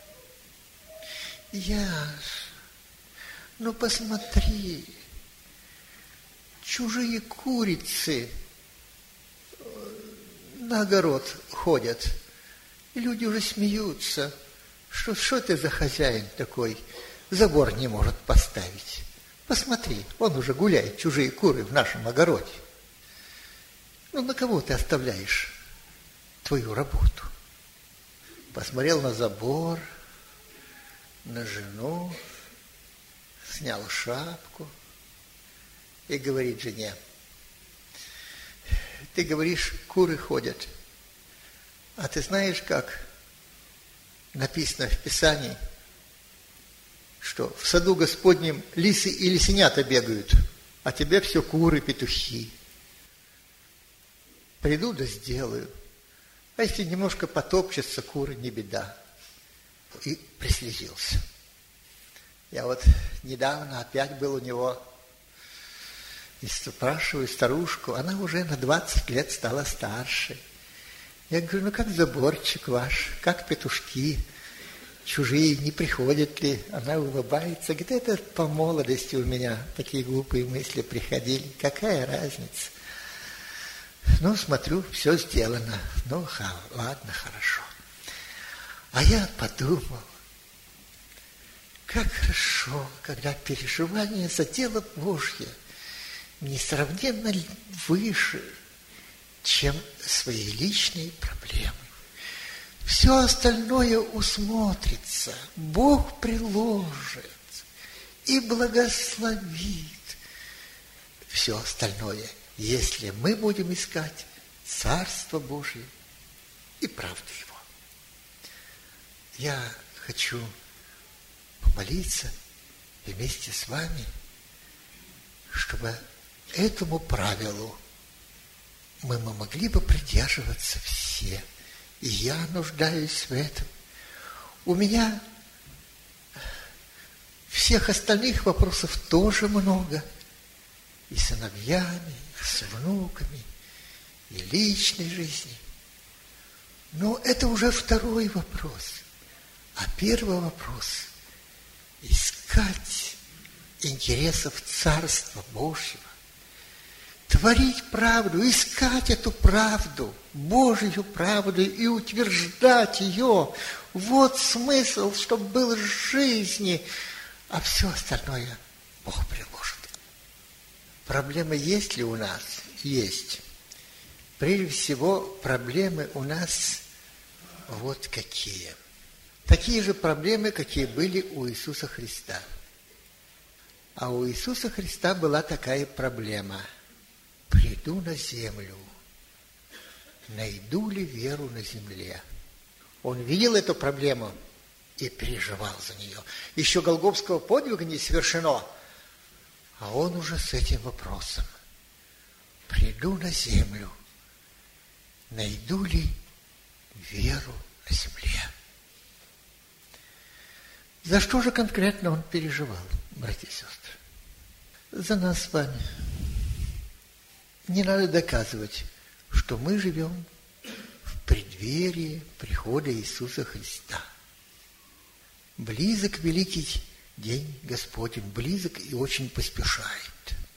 Яш, посмотри, чужие курицы на огород ходят, и люди уже смеются. Что ты за хозяин такой, забор не может поставить? Посмотри, он уже гуляет, чужие куры в нашем огороде. На кого ты оставляешь твою работу? Посмотрел на забор, на жену, снял шапку и говорит жене: ты говоришь, куры ходят. А ты знаешь, как написано в Писании, что в саду Господнем лисы и лисенята бегают, а тебе все куры, петухи. Приду да сделаю. А если немножко потопчется куры, не беда. И прислезился. Я вот недавно опять был у него и спрашиваю старушку, она уже на 20 лет стала старше. Я говорю, ну как заборчик ваш, как петушки, чужие не приходят ли? Она улыбается, говорит, это по молодости у меня такие глупые мысли приходили, какая разница? Ну, смотрю, все сделано, ну ладно, хорошо. А я подумал, как хорошо, когда переживание за дело Божье несравненно выше, чем свои личные проблемы. Все остальное усмотрится, Бог приложит и благословит. Все остальное, если мы будем искать Царство Божие и правду Его. Я хочу помолиться вместе с вами, чтобы этому правилу мы могли бы придерживаться все. И я нуждаюсь в этом. У меня всех остальных вопросов тоже много. И с сыновьями, и с внуками, и личной жизни. Но это уже второй вопрос. А первый вопрос – искать интересов Царства Божьего. Творить правду, искать эту правду, Божью правду и утверждать ее. Вот смысл, чтобы был жизни, а все остальное Бог приложит. Проблемы есть ли у нас? Есть. Прежде всего, проблемы у нас вот какие. Такие же проблемы, какие были у Иисуса Христа. А у Иисуса Христа была такая проблема. Приду на землю, найду ли веру на земле? Он видел эту проблему и переживал за нее. Еще Голгофского подвига не совершено, а он уже с этим вопросом. Приду на землю, найду ли веру на земле? За что же конкретно он переживал, братья и сестры? За нас с вами. Не надо доказывать, что мы живем в преддверии прихода Иисуса Христа. Близок великий день Господень, близок и очень поспешает.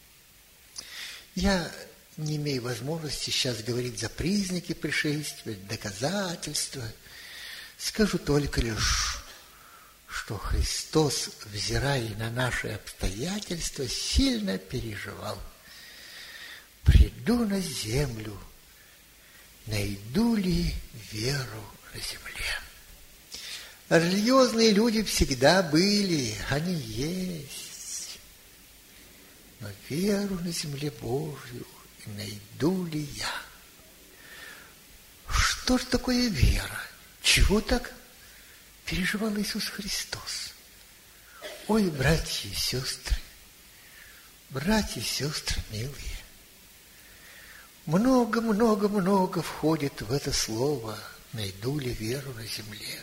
Я не имею возможности сейчас говорить за признаки пришествия, доказательства. Скажу только лишь, что Христос, взирая на наши обстоятельства, сильно переживал. Приду на землю, найду ли веру на земле? Религиозные люди всегда были, они есть. Но веру на земле Божью найду ли я? Что же такое вера? Чего так переживал Иисус Христос? Ой, братья и сестры милые, много входит в это слово «найду ли веру на земле».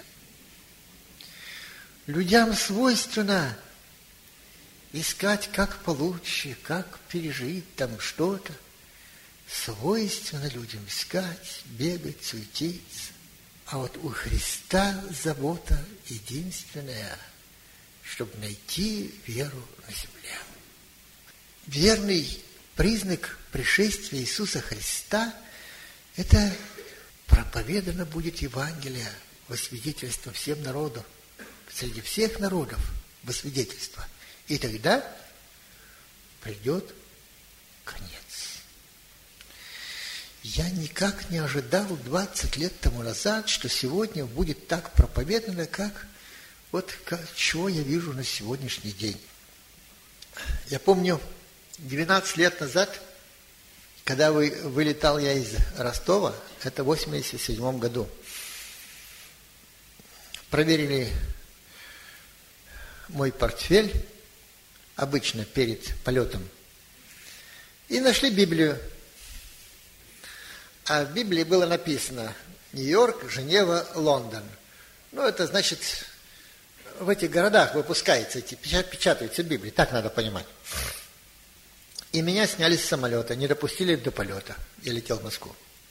Людям свойственно искать как получше, как пережить там что-то. Свойственно людям искать, бегать, суетиться. А вот у Христа забота единственная, чтобы найти веру на земле. Верный признак пришествия Иисуса Христа – это проповедано будет Евангелие во свидетельство всем народам, среди всех народов во свидетельство. И тогда придет конец. Я никак не ожидал 20 лет тому назад, что сегодня будет так проповедано, как чего я вижу на сегодняшний день. Я помню, 12 лет назад Когда вылетал я из Ростова, это в 1987 году, проверили мой портфель, обычно перед полетом, и нашли Библию. А в Библии было написано Нью-Йорк, Женева, Лондон. Ну, это значит, в этих городах выпускаются, печатаются Библии, так надо понимать. И меня сняли с самолета, не допустили до полета. Я летел в Москву.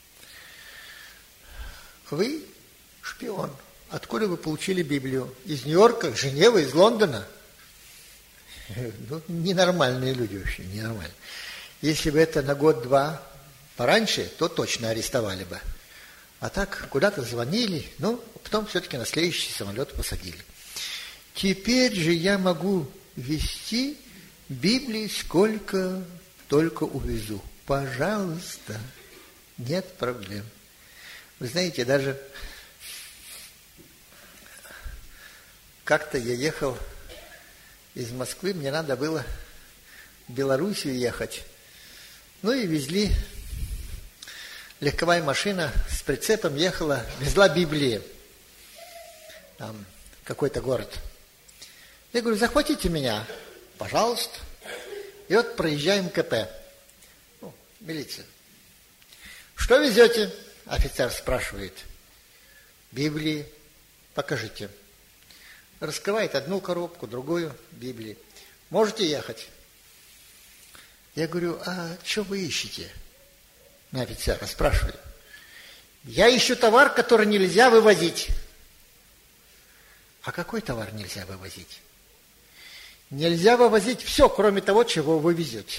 Вы шпион. Откуда вы получили Библию? Из Нью-Йорка, Женевы, из Лондона? Ну, ненормальные люди вообще, ненормальные. Если бы это на год-два пораньше, то точно арестовали бы. А так, куда-то звонили, ну, потом все-таки на следующий самолет посадили. Теперь же я могу везти Библии сколько только увезу. Пожалуйста, нет проблем. Вы знаете, даже как-то я ехал из Москвы, мне надо было в Белоруссию ехать. Ну и везли, легковая машина с прицепом ехала, везла Библии. Там какой-то город. Я говорю, захватите меня, пожалуйста. И вот проезжаем КП. Ну, милиция. Что везете? Офицер спрашивает. Библии. Покажите. Раскрывает одну коробку, другую Библии. Можете ехать? Я говорю, а что вы ищете? На офицера спрашиваю. Я ищу товар, который нельзя вывозить. А какой товар нельзя вывозить? Нельзя вывозить все, кроме того, чего вы везете.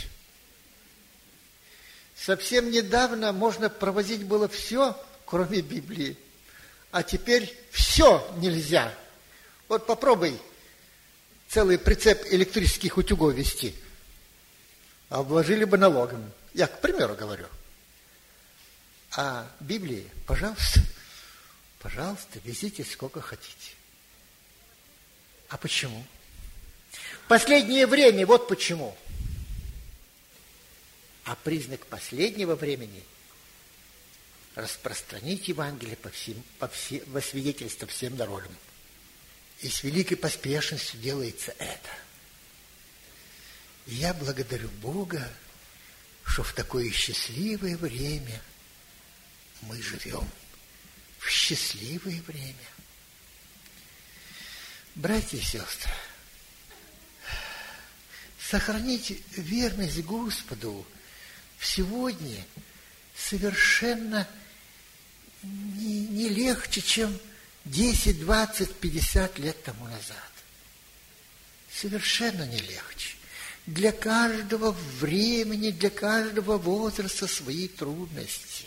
Совсем недавно можно провозить было все, кроме Библии. А теперь все нельзя. Вот попробуй целый прицеп электрических утюгов везти. Обложили бы налогом. Я, к примеру, говорю. А Библии, пожалуйста, пожалуйста, везите сколько хотите. А почему? Последнее время, вот почему. А признак последнего времени – распространить Евангелие во свидетельство всем народам. И с великой поспешностью делается это. И я благодарю Бога, что в такое счастливое время мы живем. В счастливое время. Братья и сестры, сохранить верность Господу сегодня совершенно не легче, чем 10, 20, 50 лет тому назад. Совершенно не легче. Для каждого времени, для каждого возраста свои трудности.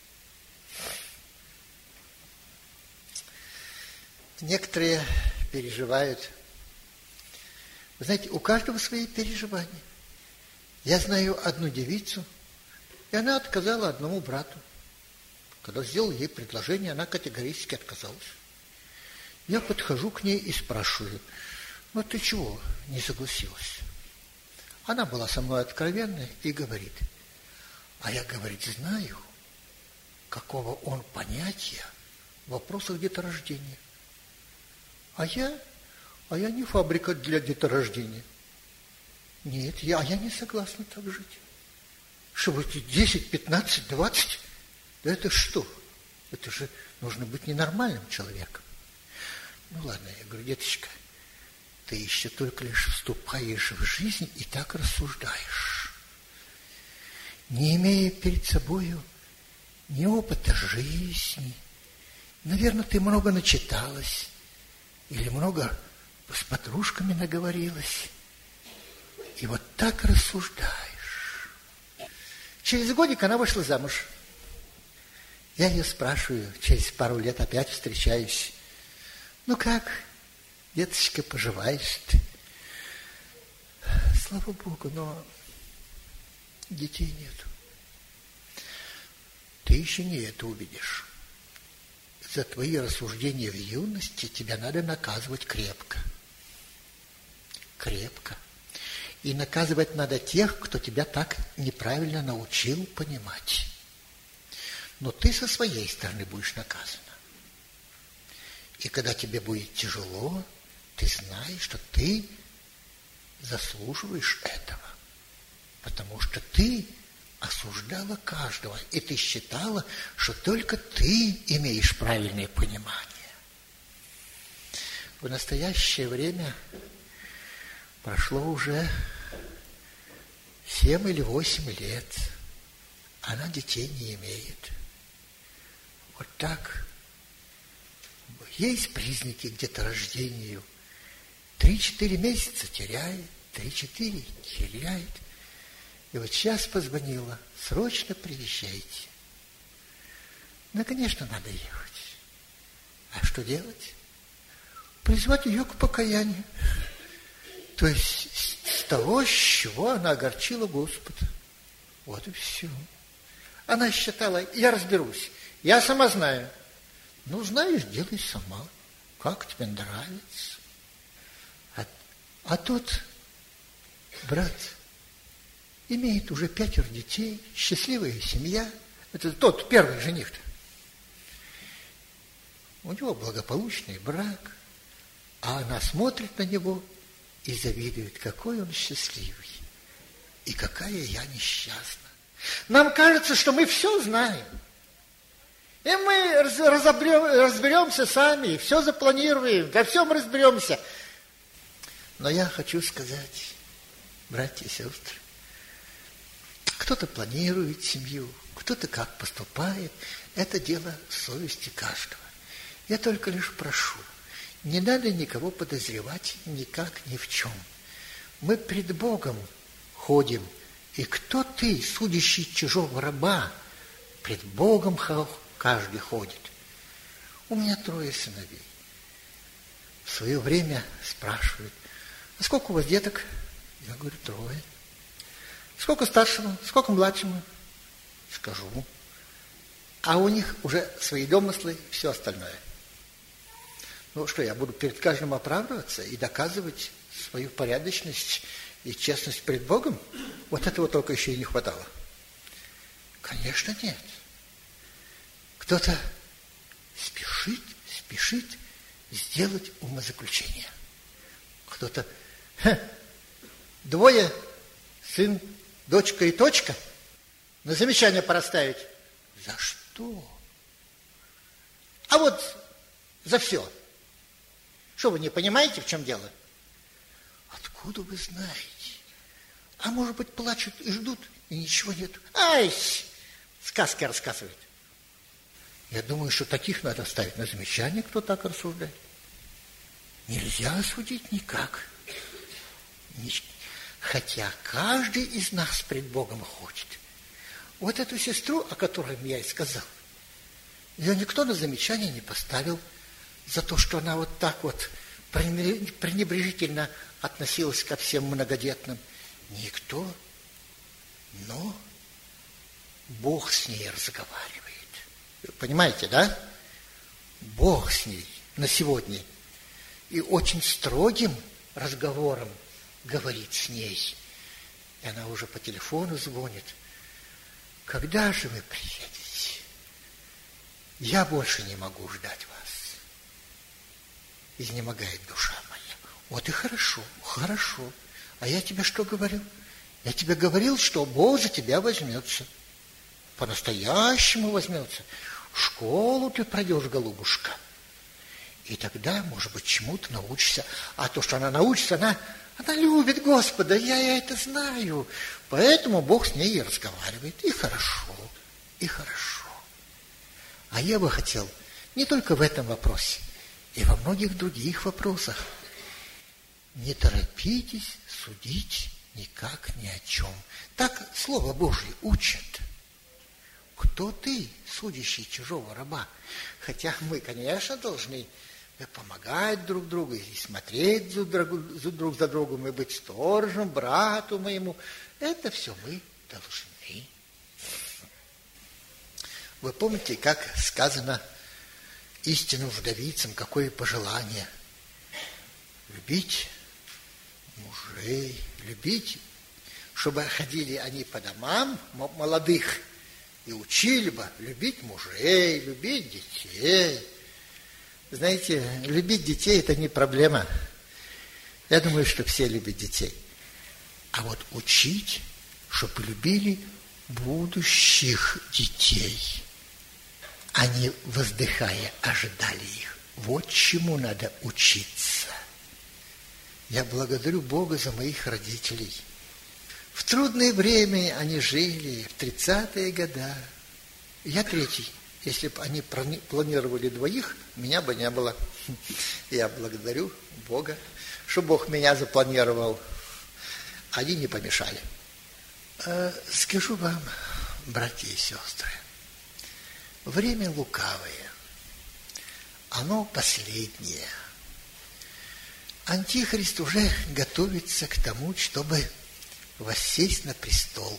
Некоторые переживают. Вы знаете, у каждого свои переживания. Я знаю одну девицу, и она отказала одному брату. Когда сделал ей предложение, она категорически отказалась. Я подхожу к ней и спрашиваю, ну ты чего не согласилась? Она была со мной откровенна и говорит, а я, говорит, знаю, какого он понятия в вопросах деторождения. А я не фабрика для деторождения. Нет, я не согласна так жить. Чтобы 10, 15, 20, да это что? Это же нужно быть ненормальным человеком. Ну ладно, я говорю, деточка, ты еще только лишь вступаешь в жизнь и так рассуждаешь, не имея перед собою ни опыта жизни. Наверное, ты много начиталась или много с подружками наговорилась. И вот так рассуждаешь. Через годик она вышла замуж. Я ее спрашиваю, через пару лет опять встречаюсь. Ну как, деточка, поживаешь ты? Слава Богу, но детей нету. Ты еще не это увидишь. За твои рассуждения в юности тебя надо наказывать крепко. Крепко. И наказывать надо тех, кто тебя так неправильно научил понимать. Но ты со своей стороны будешь наказана. И когда тебе будет тяжело, ты знаешь, что ты заслуживаешь этого. Потому что ты осуждала каждого, и ты считала, что только ты имеешь правильное понимание. В настоящее время прошло уже 7 или 8 лет. Она детей не имеет. Вот так. Есть признаки где-то рождению. 3-4 месяца теряет, 3-4 теряет. И вот сейчас позвонила, срочно приезжайте. Ну, конечно, надо ехать. А что делать? Призвать ее к покаянию. То есть с того, с чего она огорчила Господа. Вот и все. Она считала, я разберусь, я сама знаю. Ну, знаешь, делай сама, как тебе нравится. А тот брат имеет уже 5 детей, счастливая семья. Это тот первый жених-то. У него благополучный брак, а она смотрит на него и завидует, какой он счастливый и какая я несчастна. Нам кажется, что мы все знаем. И мы разберемся сами, все запланируем, во всем разберемся. Но я хочу сказать, братья и сестры, кто-то планирует семью, кто-то как поступает, это дело совести каждого. Я только лишь прошу, не надо никого подозревать никак ни в чем. Мы пред Богом ходим, и кто ты, судящий чужого раба, пред Богом каждый ходит. У меня 3 сыновей. В свое время спрашивают, а сколько у вас деток? Я говорю, 3. Сколько старшему, сколько младшему? Скажу. А у них уже свои домыслы, все остальное. Ну что, я буду перед каждым оправдываться и доказывать свою порядочность и честность перед Богом? Вот этого только еще и не хватало. Конечно, нет. Кто-то спешит сделать умозаключение. Кто-то, 2, сын, дочка и точка, на замечание пора ставить. За что? А вот за все. Что, вы не понимаете, в чем дело? Откуда вы знаете? А может быть, плачут и ждут, и ничего нет. Ай, сказки рассказывают. Я думаю, что таких надо ставить на замечание, кто так рассуждает. Нельзя осудить никак. Хотя каждый из нас пред Богом ходит. Вот эту сестру, о которой я и сказал, ее никто на замечание не поставил за то, что она вот так вот пренебрежительно относилась ко всем многодетным. Никто. Но Бог с ней разговаривает. Понимаете, да? Бог с ней на сегодня. И очень строгим разговором говорит с ней. И она уже по телефону звонит. Когда же вы приедете? Я больше не могу ждать вас. Изнемогает душа моя. Вот и хорошо, хорошо. А я тебе что говорил? Я тебе говорил, что Бог за тебя возьмется. По-настоящему возьмется. В школу ты пройдешь, голубушка. И тогда, может быть, чему-то научишься. А то, что она научится, она любит Господа, я это знаю. Поэтому Бог с ней и разговаривает. И хорошо, и хорошо. А я бы хотел не только в этом вопросе, и во многих других вопросах. Не торопитесь судить никак ни о чем. Так Слово Божие учит. Кто ты, судящий чужого раба? Хотя мы, конечно, должны помогать друг другу, и смотреть друг за другом, и быть сторожем, брату моему. Это все мы должны. Вы помните, как сказано истинным вдовицам, какое пожелание? Любить мужей любить, чтобы ходили они по домам молодых и учили бы любить мужей, любить детей. Знаете, любить детей – это не проблема. Я думаю, что все любят детей. А вот учить, чтобы любили будущих детей, а не, воздыхая, ожидали их. Вот чему надо учиться. Я благодарю Бога за моих родителей. В трудное время они жили, в 30-е годы. Я третий. Если бы они планировали двоих, меня бы не было. Я благодарю Бога, что Бог меня запланировал. Они не помешали. Скажу вам, братья и сестры, время лукавое, оно последнее. Антихрист уже готовится к тому, чтобы воссесть на престол.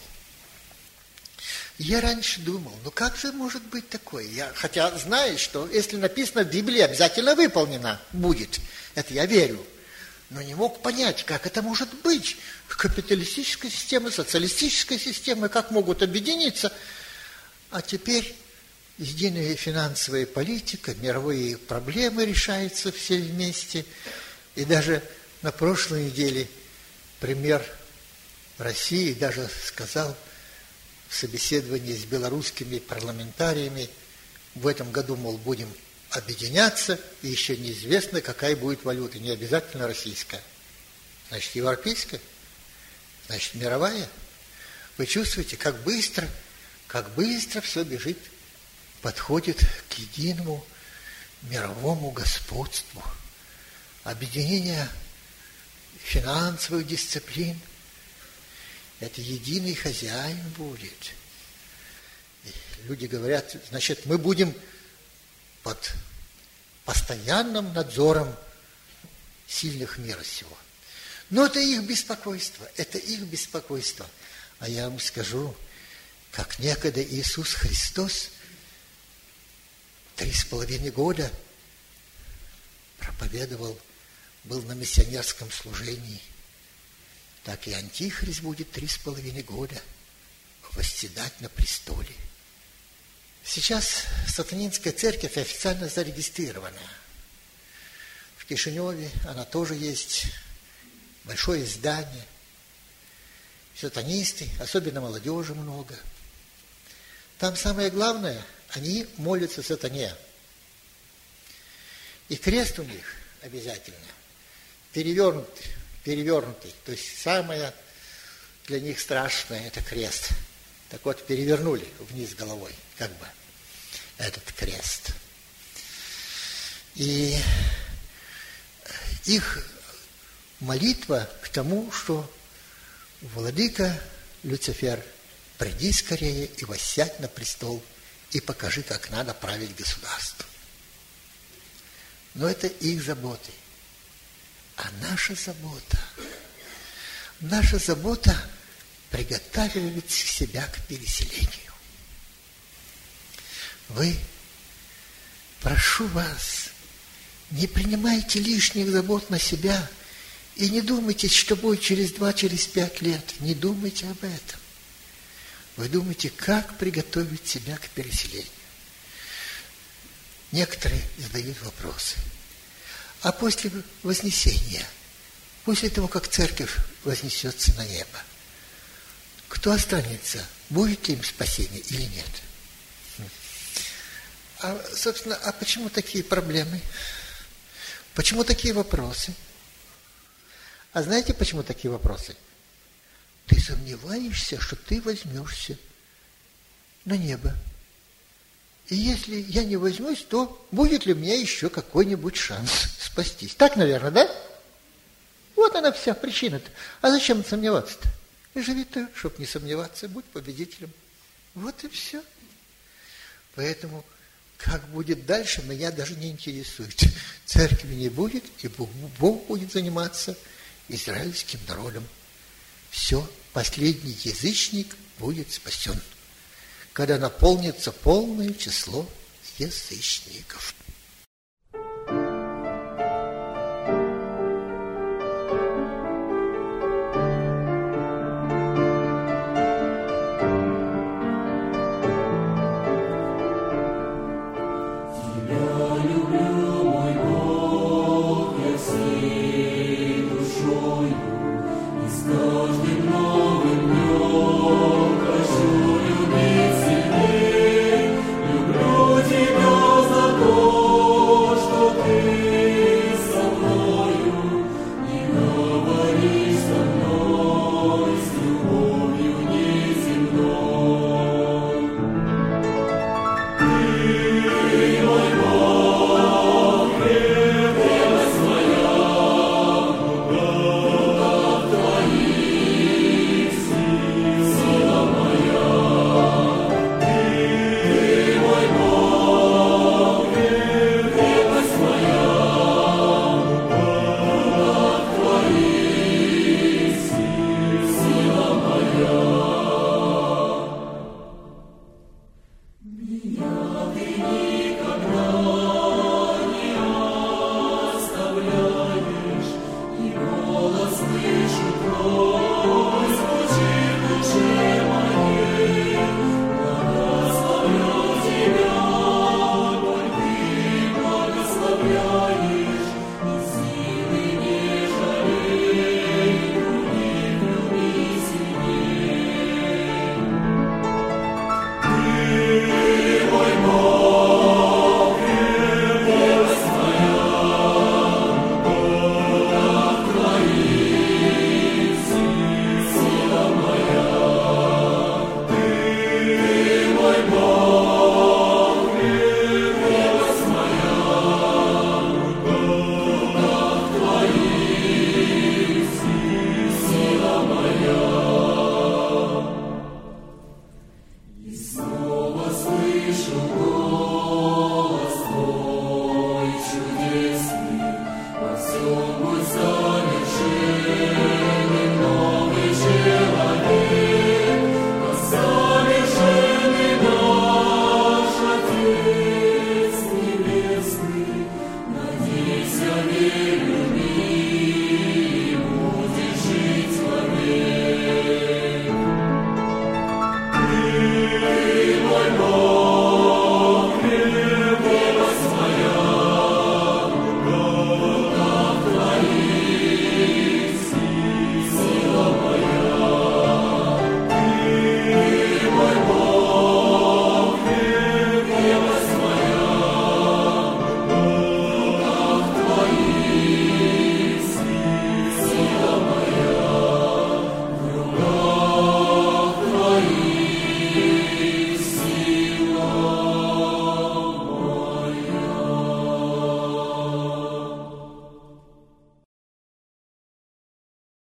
Я раньше думал, как же может быть такое? Хотя знаю, что если написано в Библии, обязательно выполнено будет. Это я верю. Но не мог понять, как это может быть. Капиталистическая система, социалистическая система, как могут объединиться. А теперь единая финансовая политика, мировые проблемы решаются все вместе. И даже на прошлой неделе премьер России даже сказал в собеседовании с белорусскими парламентариями, в этом году, мол, будем объединяться, и еще неизвестно, какая будет валюта, не обязательно российская. Значит, европейская, значит, мировая. Вы чувствуете, как быстро все бежит, подходит к единому мировому господству. Объединение финансовых дисциплин. Это единый хозяин будет. И люди говорят, значит, мы будем под постоянным надзором сильных мира сего. Но это их беспокойство, А я вам скажу, как некогда Иисус Христос 3,5 года проповедовал, был на миссионерском служении, так и Антихрист будет 3,5 года восседать на престоле. Сейчас сатанинская церковь официально зарегистрирована. В Кишиневе она тоже есть, большое здание. Сатанисты, особенно молодежи много. Там самое главное, они молятся сатане. И крест у них обязательно перевернутый. То есть самое для них страшное – это крест. Так вот, перевернули вниз головой, как бы, этот крест. И их молитва к тому, что владыка Люцифер, приди скорее и воссядь на престол, и покажи, как надо править государством. Но это их заботы. А наша забота приготавливать себя к переселению. Прошу вас, не принимайте лишних забот на себя и не думайте, что будет через 2, через 5 лет. Не думайте об этом. Вы думаете, как приготовить себя к переселению. Некоторые задают вопросы. А после вознесения, после того, как церковь вознесется на небо, кто останется? Будет ли им спасение или нет? Собственно, почему такие проблемы? Почему такие вопросы? А знаете, почему такие вопросы? Ты сомневаешься, что ты возьмешься на небо. И если я не возьмусь, то будет ли у меня еще какой-нибудь шанс спастись? Так, наверное, да? Вот она вся причина-то. А зачем сомневаться-то? Живи так, чтобы не сомневаться, будь победителем. Вот и все. Поэтому, как будет дальше, меня даже не интересует. Церкви не будет, и Бог будет заниматься израильским народом. Все, последний язычник будет спасен, когда наполнится полное число язычников.